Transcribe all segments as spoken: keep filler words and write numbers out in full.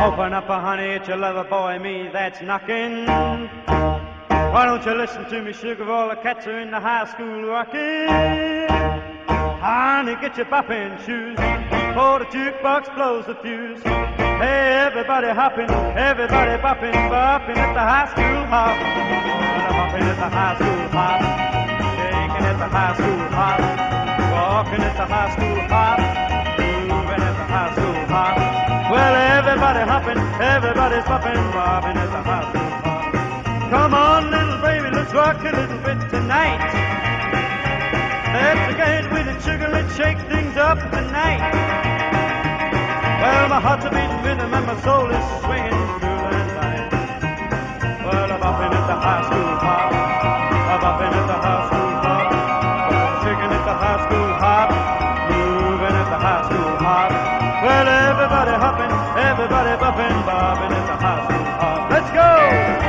Open up, honey, it's your lover boy, me that's knocking. Why don't you listen to me, sugar? All the cats are in the high school rocking. Honey, get your bopping shoes, for the jukebox blows the fuse. Hey, everybody hopping, everybody bopping, bopping at the high school hop. Bopping at the high school hop, shaking at the high school hop, walking at the high school hop, moving at the high school hop. Well, everybody hopping, everybody's bopping, bopping at the high school hop. Come on, little baby, let's rock a little bit tonight. Let's get with it, sugar, let's shake things up tonight. Well, my heart's a beating rhythm and my soul is swinging through the night. Well, I'm bopping at the high school hop, I'm bopping at the high school hop, shaking at the high school hop, moving at the high school hop. Well, everybody hopping, everybody bopping, bopping at the high school hop. Let's go!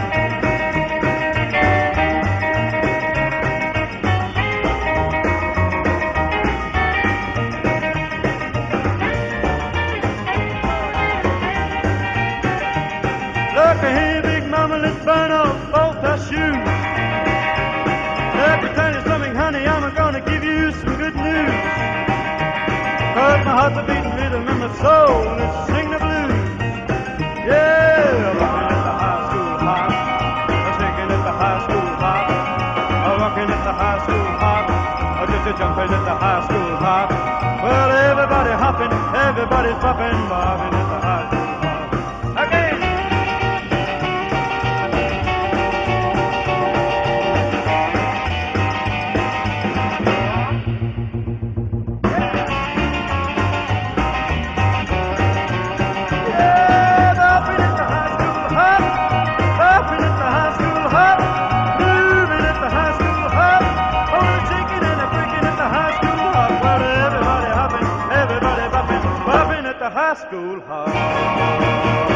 Look here, big mama, let's burn off both our shoes. Let me tell you something, honey, I'm gonna give you some good news. Cause my heart's a beating rhythm and my soul is sing the blues. Yeah, I'm rocking at the high school hop, I'm shaking at the high school hop, I'm rocking at the high school hop, I'm just a jumping at the high school hop. Well, everybody hopping, everybody's bopping, bobbing at the high school hop. Again! High school hop.